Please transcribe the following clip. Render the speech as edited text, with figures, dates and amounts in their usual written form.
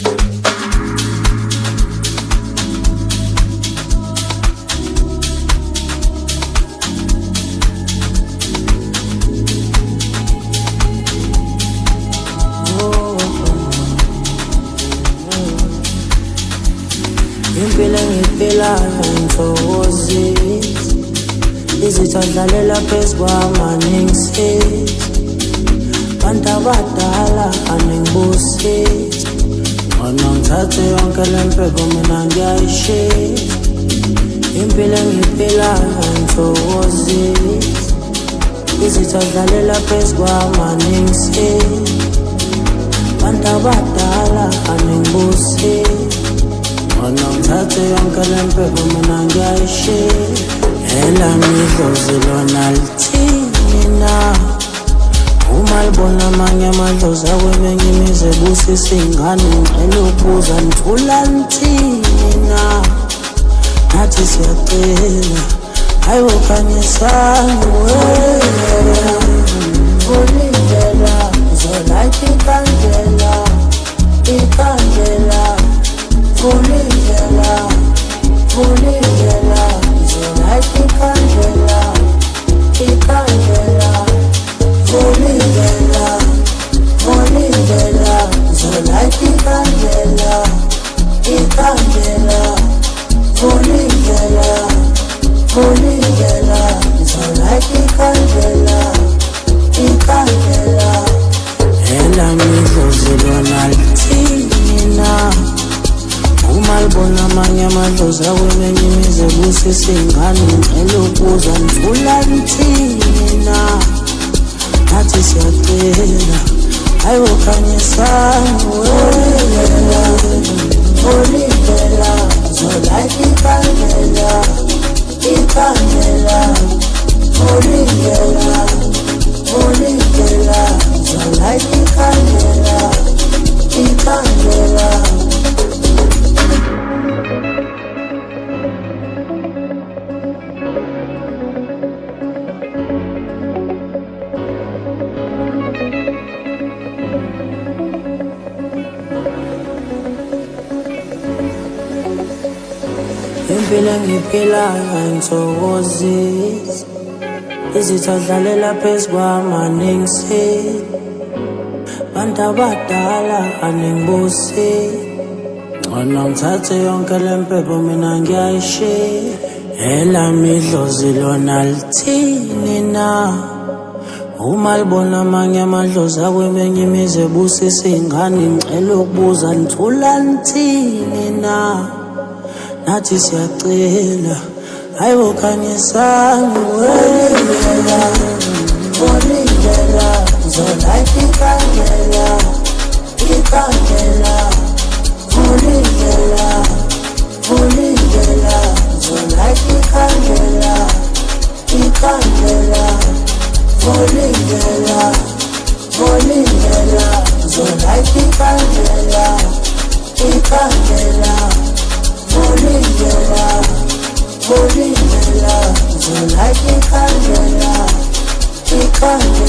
Impilo engiphilayo ngithokozisa, izitha dlalela phezu kwamangingisiza, bantu abadala aningibusisa, ngcono ngithathe yonke le mpepho mina ngiyayishisa. Impilo engiphilayo ngithokozisa, izitha dlalela phezu kwamangingisiza, bantu abadala aningibusisa, ngcono ngithathe yonke le mpepho mina ngiyayishisa. Elami idlozi lona lithini na? Uma libona amanye amadlozi akwebenye imizi ebusisa ingane, ngicela ukubuza nithula nithini na? Nathi siyacela, hayi wokhanyisani wena, ulindlela ngizolayitha ikandlela, ikandlela, ulindlela, ulindlela, ngizolayitha ikandlela, ikandlela, ulindlela, ulindlela, ngizolayitha ikandlela, ikandlela, ulindlela, ulindlela, ngizolayitha ikandlela, ikandlela. Elami idlozi lona lithini na? Uma libona amanye amadlozi akwebenye imizi ebusisa ingane, ngicela ukubuza nithula nithini na? Nathi siyacela, hayi wokhanyisani wena, ulindlela ngizolayitha ikandlela, ikandlela, ulindlela, ulindlela, ngizolayitha ikandlela, ikandlela. Impilo engiphilayo ngithokozisa, izitha dlalela phezu kwamangingisiza, bantu abadala aningibusisa, ngcono ngithathe yonke le mpepho mina ngiyayishisa. Elami idlozi lona lithini na? Uma libona amanye amadlozi akwebenye imizi ebusisa ingane, ngicela ukubuza nithula nithini na? Nathi siyacela, hayi wokhanyisani wena, ulindlela ngizolayitha ikandlela, ikandlela, ulindlela, ulindlela, ngizolayitha ikandlela, ikandlela, ulindlela, ulindlela, ngizolayitha ikandlela, ikandlela, ulindlela, ulindlela, ngizolayitha ikandlela, ikandlela.